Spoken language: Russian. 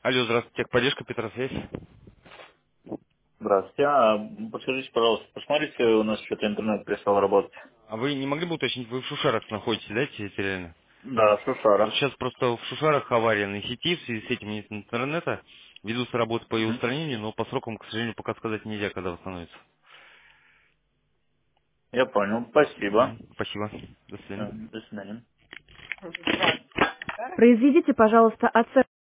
Алло, здравствуйте, техподдержка, Петросвязь. Здравствуйте. Подскажите, пожалуйста, посмотрите, у нас что-то интернет перестал работать. А вы не могли бы уточнить, вы в Шушарах находитесь, да, территориально? Да, Вот Шушара. сейчас просто в Шушарах авария на сети, в связи с этим нет интернета, ведутся работы по ее Мгм. устранению, но по срокам, к сожалению, пока сказать нельзя, когда восстановится. Я понял. Спасибо. Спасибо. До свидания. До свидания. Произведите, пожалуйста, оценку.